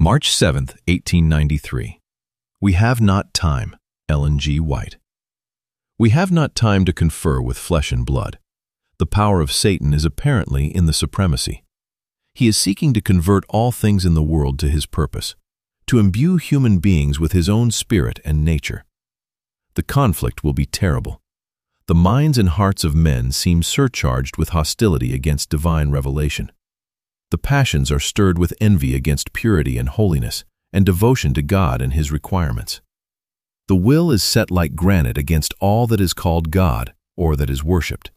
March 7, 1893. We have not time. Ellen G. White. We have not time to confer with flesh and blood. The power of Satan is apparently in the supremacy. He is seeking to convert all things in the world to his purpose, to imbue human beings with his own spirit and nature. The conflict will be terrible. The minds and hearts of men seem surcharged with hostility against divine revelation. The passions are stirred with envy against purity and holiness, and devotion to God and his requirements. The will is set like granite against all that is called God or that is worshipped.